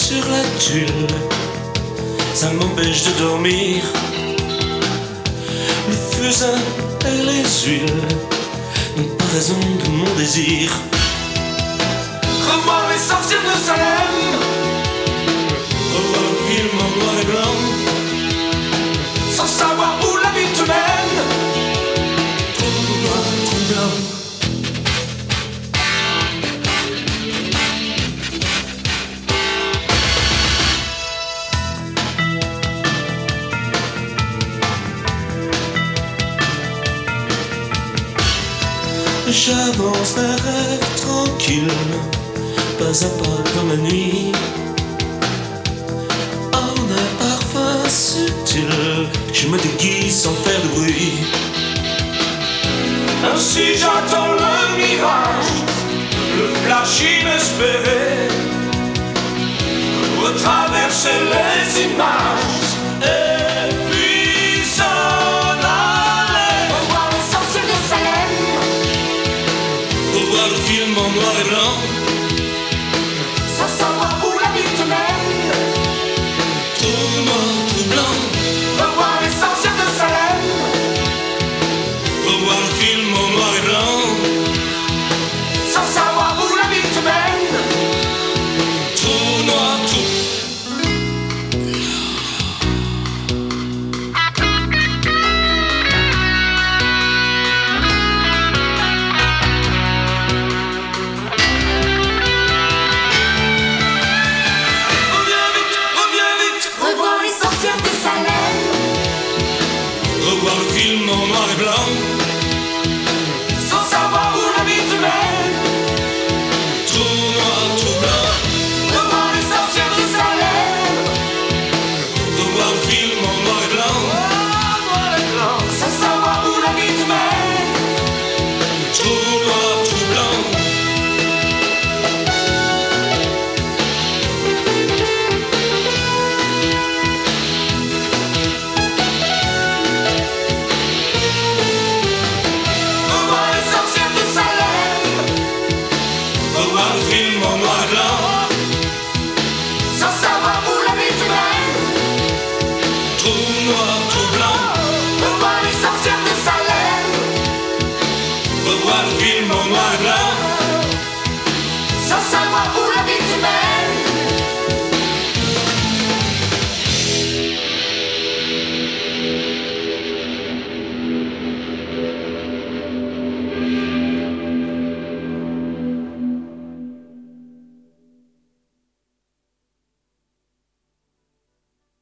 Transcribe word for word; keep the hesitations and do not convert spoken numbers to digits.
sur la tuile, ça m'empêche de dormir. Le fusain et les huiles n'ont pas raison de mon désir. Revoir les sorcières de Salem, revoir le film en noir et blanc, sans savoir où la vie te mène. Trop noir, trop blanc. J'avance d'un rêve tranquille, pas à pas dans ma nuit. En un parfum subtil, je me déguise sans faire de bruit. Ainsi j'attends le mirage, le flash inespéré, retraverser les images. Et puis s'en aller. Revoir les sorciers de Salem, revoir le film en noir et blanc, sans savoir où la vie te mène. tout noir, tout blanc. Revoir les sorciers de Salem, Revoir le film en noir et blanc, sans savoir où la vie te mène. tout noir, tout. Reviens vite, reviens vite. Revoir les sorcières de Salem, Revoir le film en noir et blanc, sans savoir où la vie te mène. tout noir, tout blanc. Revoir les sorcières de Salem, Revoir le film en noir et blanc, sans savoir où la vie te mène. tout noir, tout blanc. Revoir les sorcières de Salem, Revoir le film en noir et blanc, sans savoir où la vie te mène. tout noir, tout